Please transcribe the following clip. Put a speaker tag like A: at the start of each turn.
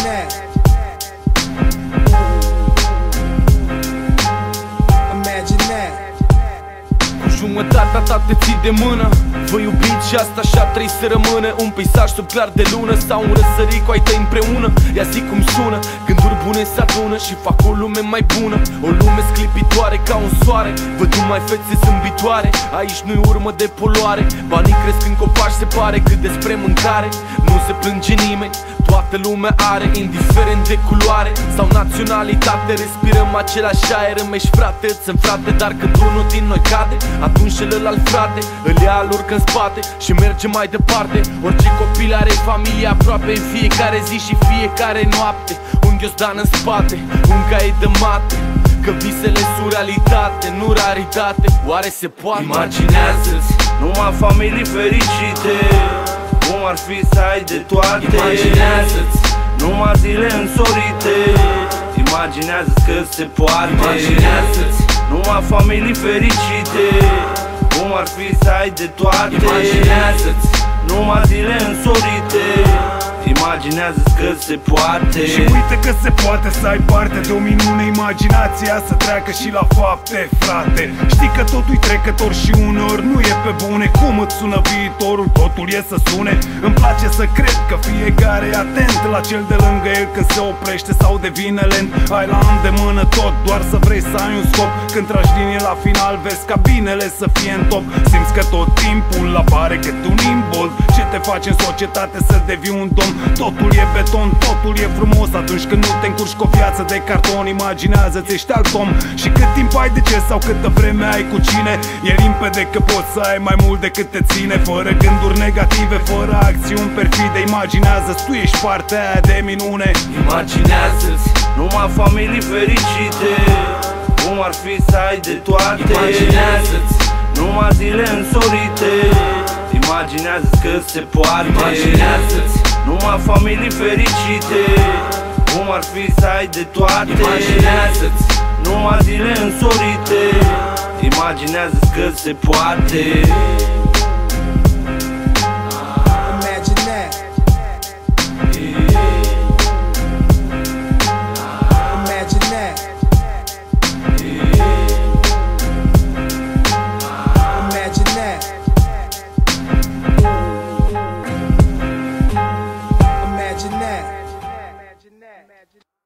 A: that. Imagine that.
B: Cu jumătatea ta te ții de mână. Vă iubiți și asta așa trei să rămână. Un peisaj sub clar de lună sau un răsărit cu ai tăi împreună. Ia zi cum sună, gânduri bune se adună și fac o lume mai bună. O lume sclipitoare ca un soare. Văd numai fețe zâmbitoare. Aici nu-i urmă de poluare. Banii cresc în copaci, se pare cât despre mâncare. Nu se plânge nimeni, toată lumea are, indiferent de culoare sau naționalitate. Respirăm același aer, îmi ești frate, îți-mi frate. Dar când unul din noi cade, atunci celălalt frate îl ia, îl urcă în spate și merge mai departe. Orice copil are familie aproape în fiecare zi și fiecare noapte. Un ghiozdan în spate, un caiet de mate, că visele sunt realitate, nu raritate. Oare se poate?
C: Imaginează-ți numai familii fericite, cum ar fi să ai de toate.
B: Imaginează-ți
C: numai zile însorite, imaginează-ți că se poate.
B: Imaginează-ți
C: numai familii fericite, cum ar fi să ai de toate.
B: Imaginează-ți
C: numai zile însorite, imaginează-ți că se poate.
D: Și uite că se poate să ai parte de o minune. Imaginația să treacă și la fapte, frate. Știi că totul e trecător și uneori nu e pe bune. Cum îți sună viitorul, totul e să sune. Îmi place să cred că fiecare e atent la cel de lângă el când se oprește sau devine lent. Ai la îndemână tot, doar să vrei să ai un scop. Când tragi linie la final, vezi ca binele să fie în top. Simți că tot timpul apare cât un imbold ce te face în societate să devii un domn. Totul e beton, totul e frumos atunci când nu te încurci cu o viață de carton. Imaginează-ți, ești alt om. Și cât timp ai de ce sau câtă vreme ai cu cine, e limpede că poți să ai mai mult decât te ține. Fără gânduri negative, fără acțiuni perfide. Imaginează-ți, tu ești partea aia de minune.
B: Imaginează-ți
C: numai familii fericite, cum ar fi să ai de toate.
B: Imaginează-ți
C: numai zile însorite, imaginează-ți că se poate.
B: Imaginează-ți
C: numai familii fericite, cum ar fi să ai de toate.
B: Imaginează-ți
C: numai zile însorite, imaginează-ți că se poate.
A: Imagine that. Imagine that. Imagine that. Imagine that.